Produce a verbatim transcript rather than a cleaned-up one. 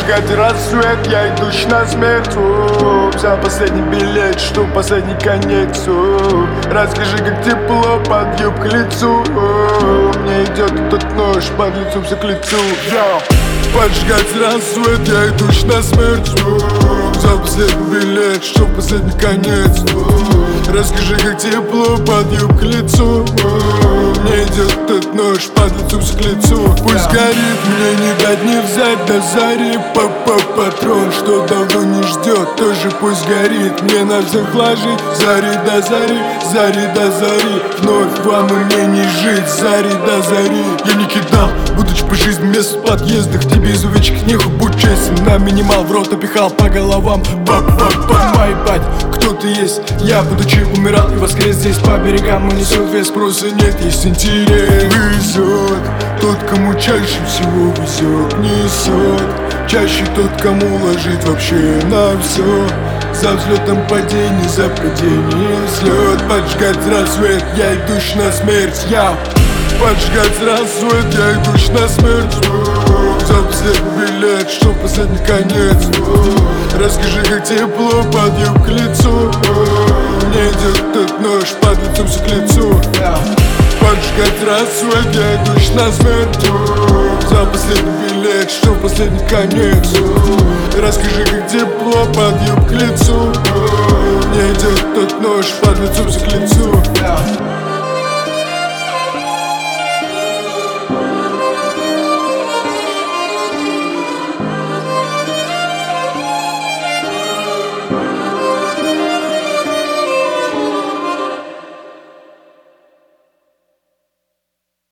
Поджигать рассвет, я идущий на смерть. О, взял последний билет, что последний конец. О, расскажи, как тепло под юбкой лицу. О, мне идет этот нож под лицом все к лицу. Йо. Поджигать рассвет, я идущий на смерть. О, взял последний билет, что последний конец. О, расскажи, как тепло под юбкой лицу. О, мне идет этот нож под лицом все к лицу. Пусть горит, мне не дать не взять до зари. Папа-патрон, что давно не ждет, тоже пусть горит. Мне на всех ложить, зари до зари, зари до зари. Вновь вам и мне не жить, зари до зари. Я не кидал, будучи по жизни мест в подъездах. Тебе из увечек нехуй, будь честен. На минимал в рот опихал по головам. Пап-пап-пап, поебать, кто ты есть? Я, будучи умирал и воскрес здесь по берегам. Унесет вес, спроса нет, есть интерес. Везет тот, кому чаще всего везет, несет. Чаще тот, кому ложит вообще на все. За взлетом падение, за падение взлет. Поджигать рассвет, я идущий на смерть. Я поджигать рассвет, я идущий на смерть. За последний билет, что последний конец. Расскажи, как тепло под юбкой лицу. Мне идет этот нож под лицом все к лицу. Поджигать рассвет, я идущий на смерть. За последний билет, что последний конец. Расскажи, как тепло под юбкой лицу. Мне идет этот нож под лицом все к лицу.